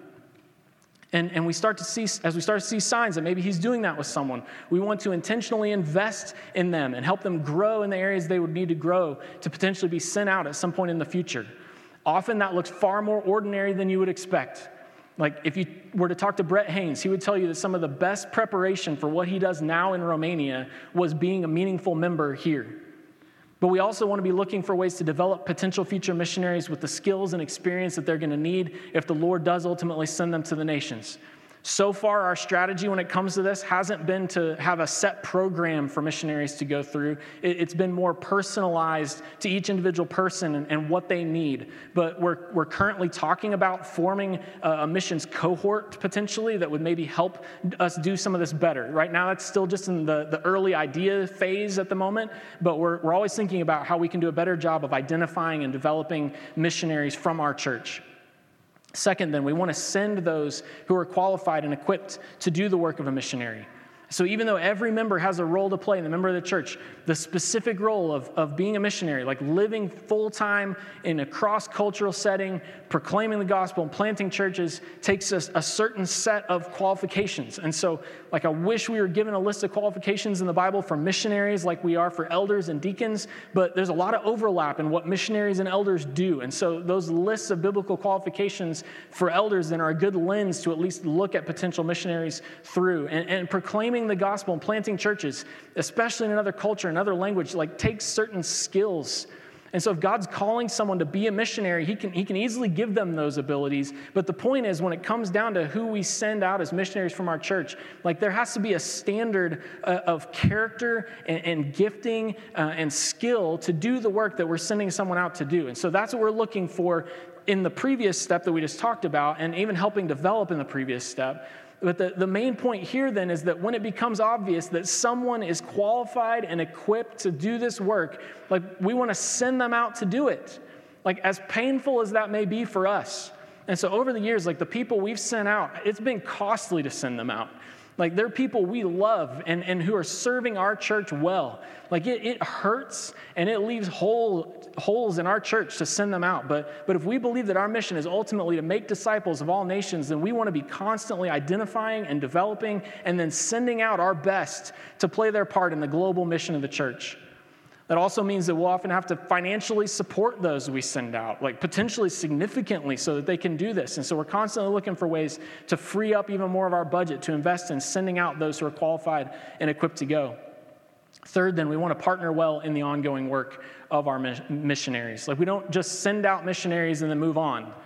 And we start to see, as we start to see signs that maybe he's doing that with someone, we want to intentionally invest in them and help them grow in the areas they would need to grow to potentially be sent out at some point in the future. Often that looks far more ordinary than you would expect. Like, if you were to talk to Brett Haynes, he would tell you that some of the best preparation for what he does now in Romania was being a meaningful member here. But we also want to be looking for ways to develop potential future missionaries with the skills and experience that they're going to need if the Lord does ultimately send them to the nations. So far, our strategy when it comes to this hasn't been to have a set program for missionaries to go through. It's been more personalized to each individual person and what they need. But we're currently talking about forming a missions cohort potentially that would maybe help us do some of this better. Right now, that's still just in the early idea phase at the moment, but we're always thinking about how we can do a better job of identifying and developing missionaries from our church. Second, then, we want to send those who are qualified and equipped to do the work of a missionary. So even though every member has a role to play in the member of the church, the specific role of being a missionary, like living full-time in a cross-cultural setting, proclaiming the gospel and planting churches, takes us a certain set of qualifications. And so, like, I wish we were given a list of qualifications in the Bible for missionaries like we are for elders and deacons, but there's a lot of overlap in what missionaries and elders do. And so those lists of biblical qualifications for elders then are a good lens to at least look at potential missionaries through. And proclaiming the gospel and planting churches, especially in another culture, another language, like, takes certain skills. And so if God's calling someone to be a missionary, he can easily give them those abilities. But the point is, when it comes down to who we send out as missionaries from our church, like, there has to be a standard of character and gifting and skill to do the work that we're sending someone out to do. And so that's what we're looking for in the previous step that we just talked about, and even helping develop in the previous step. But the main point here then is that when it becomes obvious that someone is qualified and equipped to do this work, like, we want to send them out to do it, like, as painful as that may be for us. And so over the years, like, the people we've sent out, it's been costly to send them out. Like, they're people we love and who are serving our church well. Like, it hurts and it leaves holes in our church to send them out. But if we believe that our mission is ultimately to make disciples of all nations, then we want to be constantly identifying and developing and then sending out our best to play their part in the global mission of the church. That also means that we'll often have to financially support those we send out, like, potentially significantly, so that they can do this. And so we're constantly looking for ways to free up even more of our budget to invest in sending out those who are qualified and equipped to go. Third, then, we want to partner well in the ongoing work of our missionaries. Like, we don't just send out missionaries and then move on.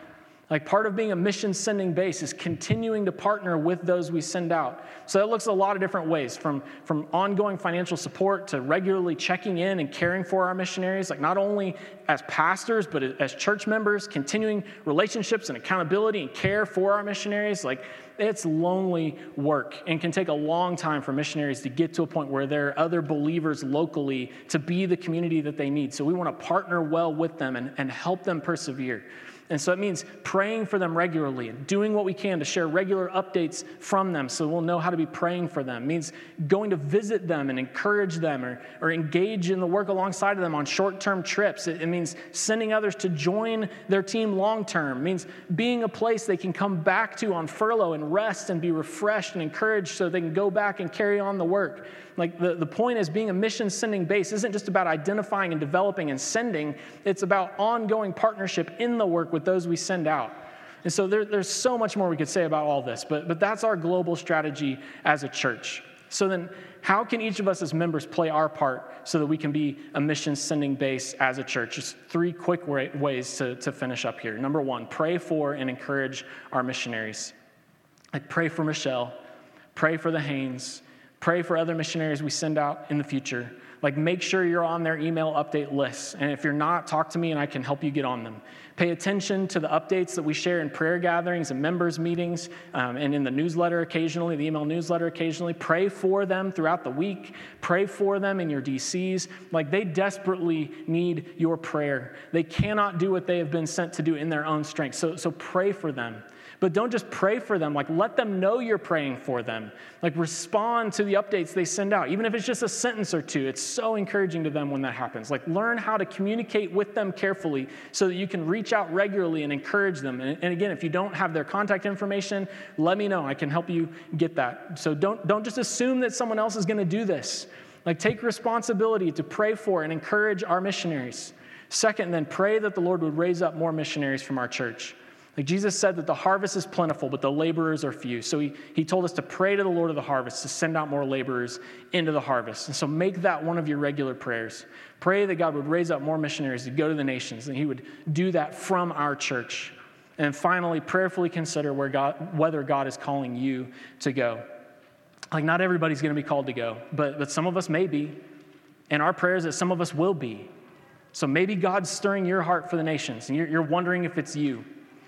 Like part of being a mission sending base is continuing to partner with those we send out. So that looks a lot of different ways, from ongoing financial support to regularly checking in and caring for our missionaries, like not only as pastors, but as church members, continuing relationships and accountability and care for our missionaries. Like it's lonely work and can take a long time for missionaries to get to a point where there are other believers locally to be the community that they need. So we want to partner well with them and help them persevere. And so it means praying for them regularly and doing what we can to share regular updates from them so we'll know how to be praying for them. It means going to visit them and encourage them or engage in the work alongside of them on short-term trips. It means sending others to join their team long-term. It means being a place they can come back to on furlough and rest and be refreshed and encouraged so they can go back and carry on the work. Like the point is, being a mission sending base isn't just about identifying and developing and sending. It's about ongoing partnership in the work with those we send out. And so there's so much more we could say about all this, but that's our global strategy as a church. So then how can each of us as members play our part so that we can be a mission sending base as a church? Just 3 quick ways to finish up here. Number 1, pray for and encourage our missionaries. Like pray for Michelle, pray for the Haynes, pray for other missionaries we send out in the future. Like make sure you're on their email update lists. And if you're not, talk to me and I can help you get on them. Pay attention to the updates that we share in prayer gatherings and members meetings and in the newsletter occasionally, the email newsletter occasionally. Pray for them throughout the week. Pray for them in your DCs. Like they desperately need your prayer. They cannot do what they have been sent to do in their own strength. So pray for them. But don't just pray for them, like let them know you're praying for them. Like respond to the updates they send out, even if it's just a sentence or 2. It's so encouraging to them when that happens. Like learn how to communicate with them carefully so that you can reach out regularly and encourage them. And again, if you don't have their contact information, let me know. I can help you get that. So don't just assume that someone else is going to do this. Like take responsibility to pray for and encourage our missionaries. Second, then pray that the Lord would raise up more missionaries from our church. Like Jesus said that the harvest is plentiful, but the laborers are few. So he told us to pray to the Lord of the harvest to send out more laborers into the harvest. And so make that one of your regular prayers. Pray that God would raise up more missionaries to go to the nations, and he would do that from our church. And finally, prayerfully consider whether God is calling you to go. Like not everybody's going to be called to go, but some of us may be. And our prayer is that some of us will be. So maybe God's stirring your heart for the nations, and you're wondering if it's you.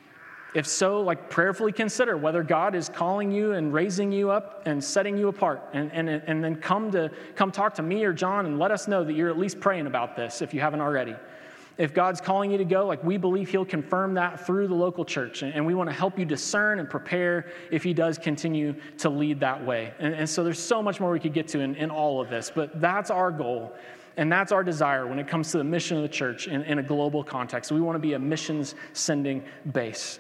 If so, like prayerfully consider whether God is calling you and raising you up and setting you apart. And then come talk to me or John and let us know that you're at least praying about this if you haven't already. If God's calling you to go, like we believe he'll confirm that through the local church. And we want to help you discern and prepare if he does continue to lead that way. And so there's so much more we could get to in all of this. But that's our goal. And that's our desire when it comes to the mission of the church in a global context. We want to be a missions sending base.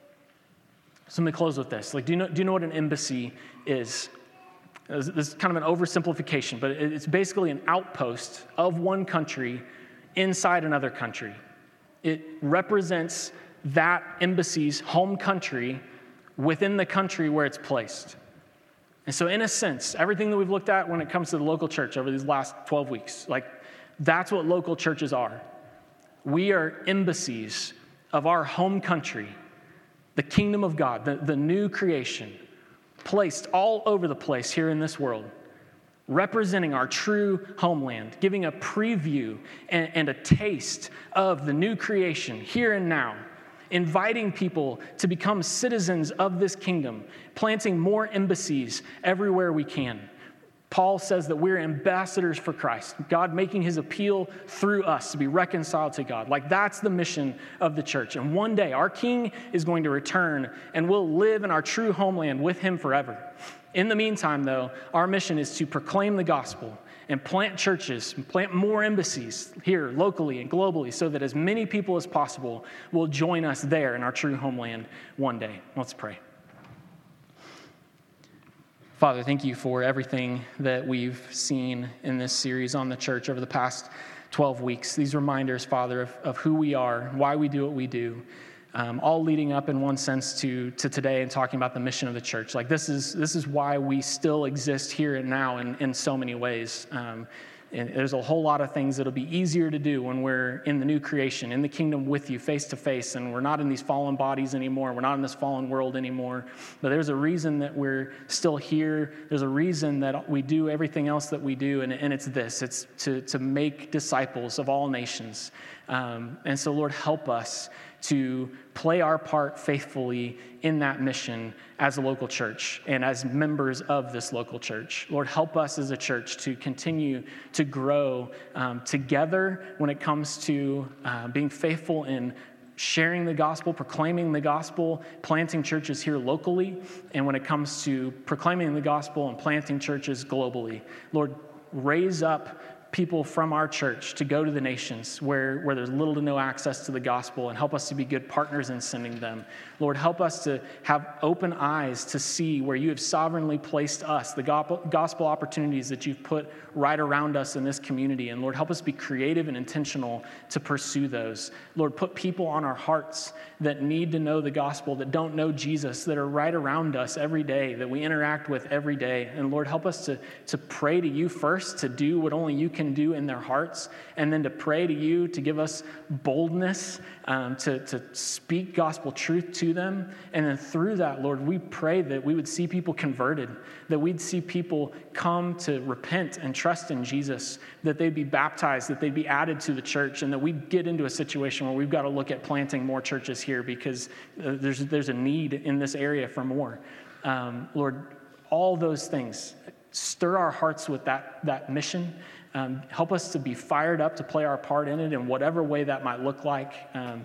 So let me close with this. Like, do you know what an embassy is? This is kind of an oversimplification, but it's basically an outpost of one country inside another country. It represents that embassy's home country within the country where it's placed. And so in a sense, everything that we've looked at when it comes to the local church over these last 12 weeks, like that's what local churches are. We are embassies of our home country, the kingdom of God, the new creation, placed all over the place here in this world, representing our true homeland, giving a preview and a taste of the new creation here and now, inviting people to become citizens of this kingdom, planting more embassies everywhere we can. Paul says that we're ambassadors for Christ, God making his appeal through us to be reconciled to God. Like that's the mission of the church. And one day our King is going to return and we'll live in our true homeland with him forever. In the meantime, though, our mission is to proclaim the gospel and plant churches, and plant more embassies here locally and globally so that as many people as possible will join us there in our true homeland one day. Let's pray. Father, thank you for everything that we've seen in this series on the church over the past 12 weeks. These reminders, Father, of who we are, why we do what we do, all leading up in one sense to today and talking about the mission of the church. Like this is why we still exist here and now in so many ways. And there's a whole lot of things that'll be easier to do when we're in the new creation, in the kingdom with you face to face, and we're not in these fallen bodies anymore. We're not in this fallen world anymore. But there's a reason that we're still here. There's a reason that we do everything else that we do, and it's this. It's to make disciples of all nations. And so, Lord, help us to play our part faithfully in that mission as a local church and as members of this local church. Lord, help us as a church to continue to grow together when it comes to being faithful in sharing the gospel, proclaiming the gospel, planting churches here locally, and when it comes to proclaiming the gospel and planting churches globally. Lord, raise up people from our church to go to the nations where there's little to no access to the gospel, and help us to be good partners in sending them. Lord, help us to have open eyes to see where you have sovereignly placed us, the gospel opportunities that you've put right around us in this community. And Lord, help us be creative and intentional to pursue those. Lord, put people on our hearts that need to know the gospel, that don't know Jesus, that are right around us every day, that we interact with every day. And Lord, help us to pray to you first, to do what only you can do in their hearts, and then to pray to you to give us boldness to speak gospel truth to them. And then through that, Lord, we pray that we would see people converted, that we'd see people come to repent and trust in Jesus, that they'd be baptized, that they'd be added to the church, and that we'd get into a situation where we've got to look at planting more churches here because there's a need in this area for more. Lord, all those things, stir our hearts with that mission. Help us to be fired up to play our part in it in whatever way that might look like.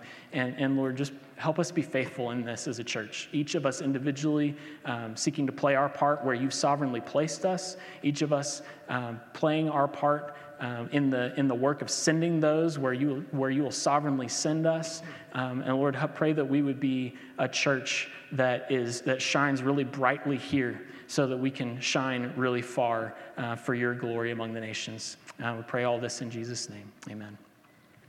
And Lord, just help us be faithful in this as a church. Each of us individually seeking to play our part where you've sovereignly placed us. Each of us playing our part in the work of sending those where you will sovereignly send us. And Lord, I pray that we would be a church that shines really brightly here, so that we can shine really far for your glory among the nations. We pray all this in Jesus' name. Amen.